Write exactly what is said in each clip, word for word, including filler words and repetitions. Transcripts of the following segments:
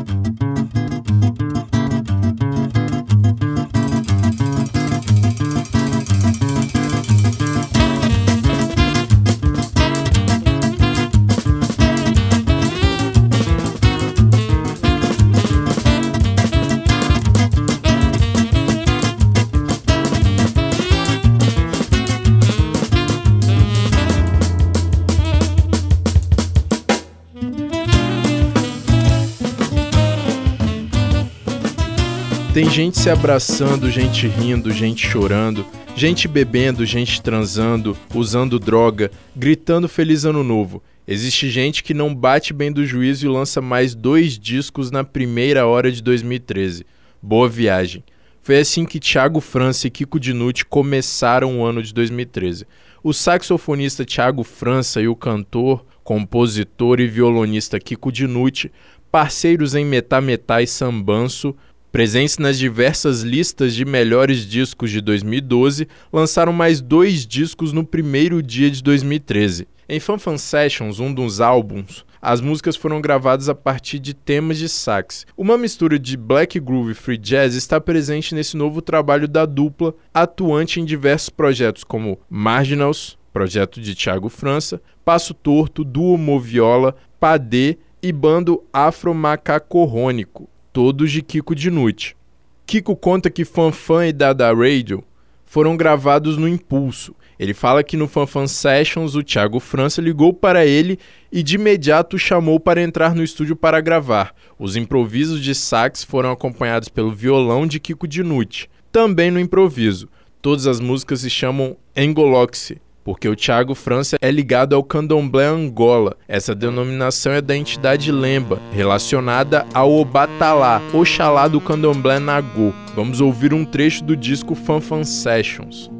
Tem gente se abraçando, gente rindo, gente chorando, gente bebendo, gente transando, usando droga, gritando Feliz Ano Novo. Existe gente que não bate bem do juízo e lança mais dois discos na primeira hora de dois mil e treze. Boa viagem. Foi assim que Thiago França e Kiko Dinucci começaram o ano de dois mil e treze. O saxofonista Thiago França e o cantor, compositor e violonista Kiko Dinucci, parceiros em Metá Metá e Sambanço, presentes nas diversas listas de melhores discos de dois mil e doze, lançaram mais dois discos no primeiro dia de dois mil e treze. Em Fan Fan Sessions, um dos álbuns, as músicas foram gravadas a partir de temas de sax. Uma mistura de black groove e free jazz está presente nesse novo trabalho da dupla, atuante em diversos projetos como Marginals, projeto de Thiago França, Passo Torto, Duo Moviola, Padê e Bando Afro-Macacorrônico, todos de Kiko Dinucci. Kiko conta que Fan Fan e Dada Radio foram gravados no impulso. Ele fala que no Fan Fan Sessions o Thiago França ligou para ele e de imediato o chamou para entrar no estúdio para gravar. Os improvisos de sax foram acompanhados pelo violão de Kiko Dinucci. Também no improviso, todas as músicas se chamam Engoloxe, porque o Thiago França é ligado ao Candomblé Angola. Essa denominação é da entidade Lemba, relacionada ao Obatalá, Oxalá do Candomblé Nagô. Vamos ouvir um trecho do disco Fan Fan Sessions.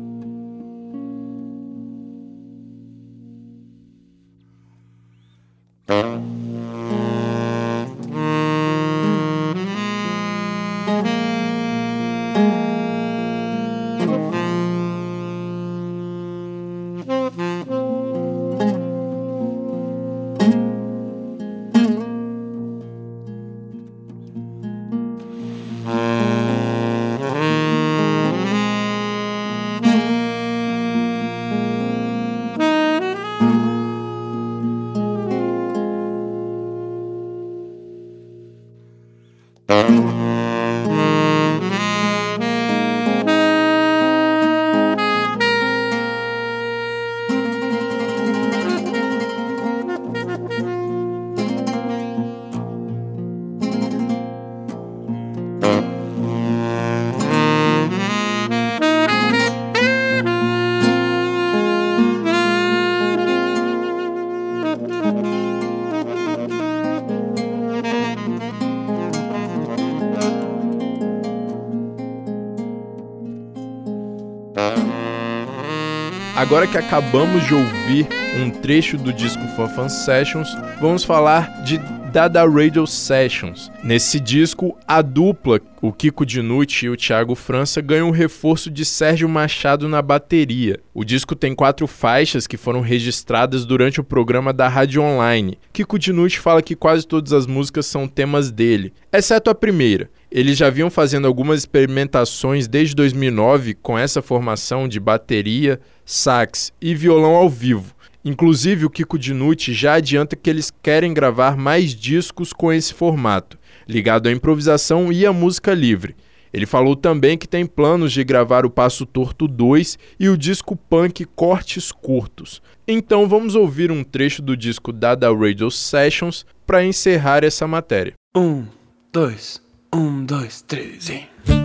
Agora que acabamos de ouvir um trecho do disco Fan Fan Sessions, vamos falar de Dada Radio Sessions. Nesse disco, a dupla, o Kiko Dinucci e o Thiago França, ganham um reforço de Sérgio Machado na bateria. O disco tem quatro faixas que foram registradas durante o programa da Rádio Online. Kiko Dinucci fala que quase todas as músicas são temas dele, exceto a primeira. Eles já vinham fazendo algumas experimentações desde dois mil e nove com essa formação de bateria, sax e violão ao vivo. Inclusive, o Kiko Dinucci já adianta que eles querem gravar mais discos com esse formato, ligado à improvisação e à música livre. Ele falou também que tem planos de gravar o Passo Torto dois e o disco punk Cortes Curtos. Então vamos ouvir um trecho do disco Dada Radio Sessions para encerrar essa matéria. Um, dois, um, dois, três e...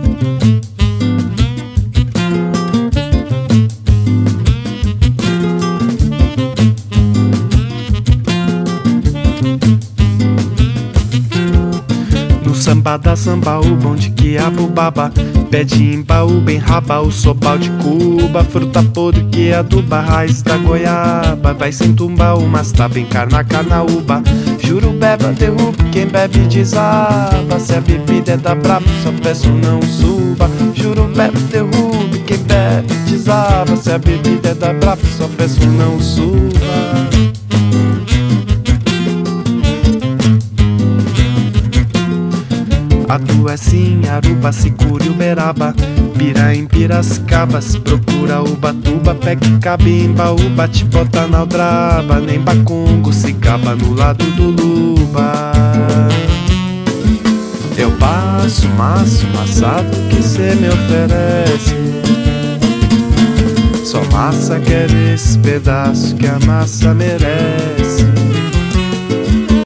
Samba da samba, o bom de quiabo baba, pé de imbaú, bem raba, o sobal de Cuba, fruta podre que aduba, raiz da goiaba, vai sem tumba, mas tá bem carna carnaúba. Juro beba, derruba, quem bebe desaba, se a bebida é da braba, só peço não suba. Juro beba, derruba, quem bebe desaba, se a bebida é da braba, só peço não suba. Atuecim, Aruba, Sicuri, Uberaba, Pira em Piracicabas, procura Ubatuba, pega e cabe em Baúba, te bota na aldraba, nem Bacungo, Cicaba no lado do Luba. Eu passo, maço, maçado que cê me oferece. Só massa quer esse pedaço que a massa merece.